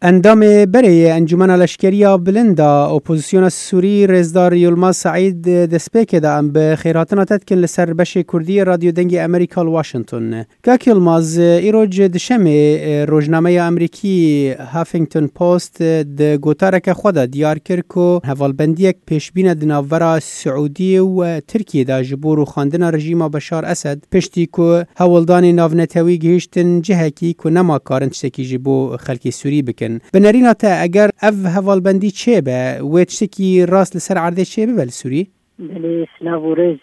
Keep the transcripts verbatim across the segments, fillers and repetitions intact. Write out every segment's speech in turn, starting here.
اندام بری انجمن لشکریا بلندا اپوزیسیون سوری رزدار یلماز سعید دسپیک دا ام به خیراتنا تدکن لسر بش کردی رادیو دنگی امریکا واشنطن. که یلماز ایروج دشمه روزنامه امریکی هافینگتون پست د گوتارک خود دیار کرد که حوالبندیک پیشبین دناورا سعودی و ترکیه دا جبور و خواندن رژیم بشار اسد پشتی که حوالدان ناونتوی گهشتن جهکی که نما کارن تشتکی جبو خلکی سوری بکن. بنرينا تا اگر اف هوالبندی چه به و تشتکی راست لسر عرضه چه به سوری؟ بله سلاورز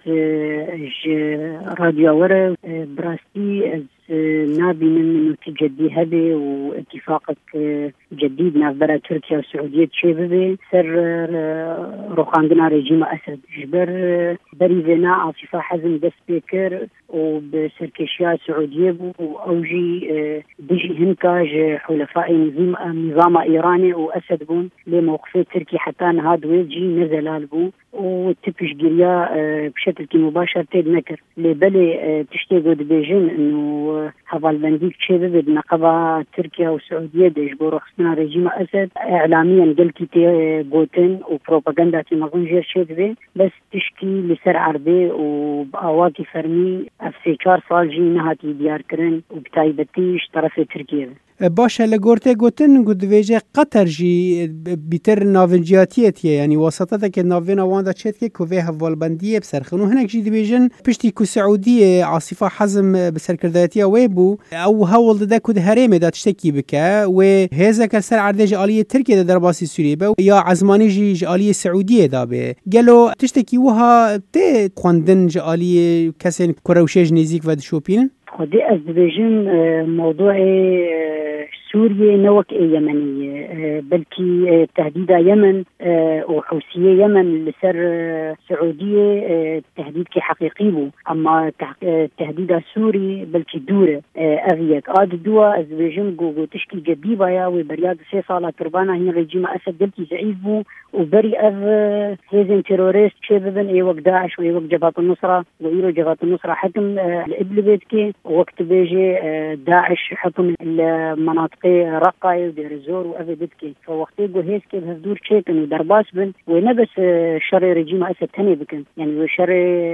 رادیو وره براستی از نابين انه تجدي هذه واتفاقك جديد نافذرة تركيا والسعودية تشيبه سر روخاندنا رجيم اسد جبر بريفنا عاصفة حزم دس بيكر وبسركشيا سعودية واوجي دجي هنكاج حلفاء نظام نظام ايراني واسد بون لموقفه تركي حتى هاد ويجي نزل البو وتبش جريا بشكل مباشر تيد نكر لبلي تشتيقوا دبيجن انه هوالبندی چه ببد نقبه ترکیه و سعودیه دیش بو رخصنا رژیم اسد اعلاميا قلتي تي بوتن و بروباغندا تي مغن جير شد بي بس تشكي لسر عربي و باواكي فرمي افسي چار سال جي نهاتي ديار کرن و بتايبتيش طرف تركيا باشه لگورته گوتن گود ویژه قطر جی بیتر ناونجیاتیه یعنی واسطه که ناوین واندا چت که کوه هوالبندیه بسرخنو هنک جی دیویژن پشتی کو سعودیه عاصفه حزم بسرکردایتیه ویبو او هول ده کود هرم ده تشتکی بکه و هزا کسر عرض عالی ترکیه ده درباسی سوریه به یا عزمانی جی عالی سعودیه ده به گلو تشتکی وها ته خواندن عالی کسین کروشج نزیک و شوپین خدي از دیویژن موضوع سوريا نوك يمنية بلكي تهديد يمن وحوثية يمن لسر سعودية تهديد كي حقيقي بو أما تهديد سوري بلكي دورة أغيك آد دوا أزبيجن جو تشكي جديبا يا وبرياد سي صالة تربانا هي رجيم أسد بلكي زعيف بو وبري أذ هيزن تيروريست شبابن اي وقت داعش واي وقت جبهة النصرة وإيرو جبهة النصرة حكم الإبل بيتكي وقت بيجي داعش حكم المناطق رقة ودير الزور وأفيدتكي فوقتي جو هيسكي بهدور شيكن ودرباس بن ونبس شر رجيم أسد تاني بكن يعني وشر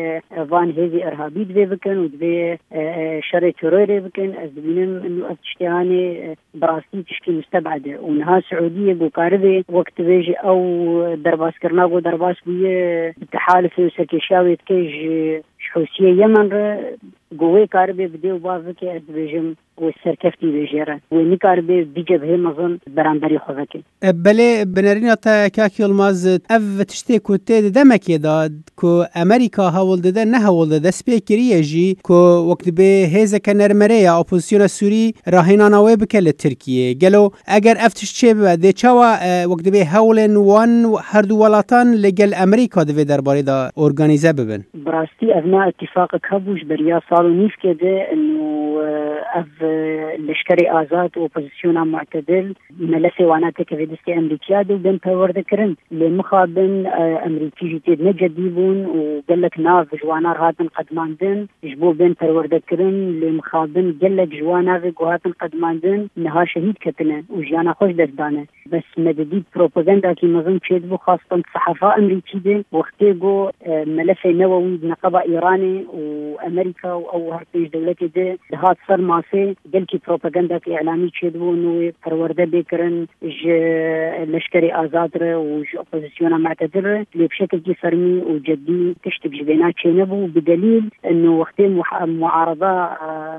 فان هيزي إرهابي دبي بكن ودبي شر تيروري بكن أزبينم إنه أتشتهاني براستي تشكي مستبعدة ونها سعودية جو كاربي وقت بيجي أو درباس كرناغو درباس بيه بالتحالف وسكيشاوي تكيج حوثية يمن قوي كاربي بديو بازكي أدبيجم والسركفتي بيجيرا ونكاربي بيجبه مظن براندري خوذكي بله بنرينا تا كاكي الماز اف تشتيكو تيد دمك يداد كو امريكا هاول دده نه هاول دده سبيكريه جي كو وقت به هيزا كنرمريا اوبوزيسيون سوري راهينا وي بكل تركيا قالوا اگر اف تشتي بده چوا وقت به هاولن وان هردو ولاتان لجل امريكا دو درباري دا اورغانيزا ببن براستي ابناء اتفاق كابوش بريا صالو نيف كده انه اف لشكري آزاد وبوزيسيون معتدل ملسي واناتي كفيدستي أمريكيا دو بين باورد كرن لمخابن أمريكي جيتيد نجديبون وقالك ناف جوانار هاتن قدماندن جبو بين باورد كرن لمخابن قالك جوانا هاتن قدماندن نها شهيد كتنا وجيانا خوش دردانه بس مدديد بروباغندا كي مظن تشيدبو خاصة صحافة أمريكي دي وقتيقو ملفي نووي بنقبة إيراني وأمريكا أو هرتيج دولتي دي هات صار ماسي قلكي بروباغندا كي إعلامي تشيدبو إنه فرورده بكرن ج لشكري آزادره وج أوبوزيسيون معتدله اللي بشكل كي فرمي وجدي تشتب جبينات شينبو بدليل إنه وقتين معارضة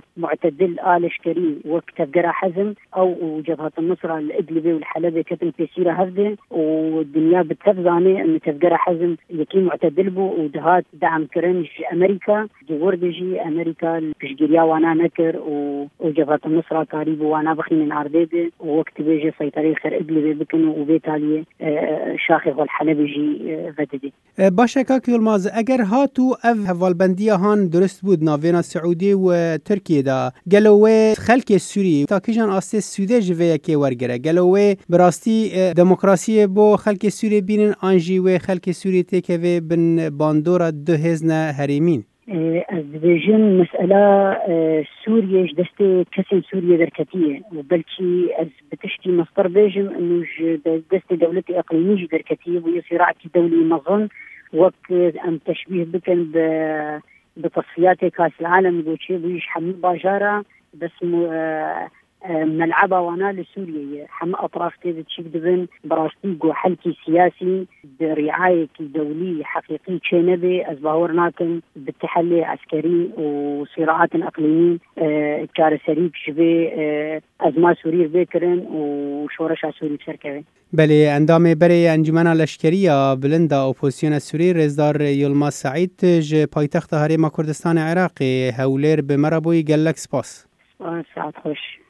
معتدل آل لشكري وقت قرا حزم أو جبهة النصرة الإدلبي والحلبي كتن تسيرة هذه والدنيا بتفزاني إنه تفقرا حزم يكي معتدل بو ودهات دعم كرنج أمريكا جوردجي أمريكا بشجريا وانا نكر وجبهة النصرة قريب وانا بخي من عرديده ووقت بيجي سيطري خير إدلبي بكن وبيتالي شاخي والحلبي جي فتدي باشه كاكي الماز اگر هاتو اف هوالبندية هان درست بود ناوينا سعودي و تركيا دا قالوا خلق السوري تاكيجان آسي السودة جوية كي ورگره قالوا براستي ديمقراسية بو خلق السوري بينن آنجي و خلق السوري تيكوه بن باندورا دو هزنا هريمين از دبیجن مسئله سوریش دست کسی سوریه درکتیه و بلکه از بتشتی مصدر بیجم انه دست دولت اقلیمی درکتیه و صراع دولي مظن وقت ام تشبيه بكن بتصفيات كاس العالم بوشي بيش حمي باجارة بس ملعبة وانا لسوريا حمي اطراف تيد تشيك دبن براستيق حلكي سياسي برعاية دولية حقيقية شنبي ازباورناكن بالتحلي عسكري وصراعات اقليمية كارسريك شبه ازما سوري بكرن وشورش سوري بسركبه. بله اندام بره انجمن لشکری بلند اپوزیسیون سوری رزدار یلماز سعید ج پایتخت هرم کردستان عراق هولر به مربوی گلک سپاس. ساعت خوش.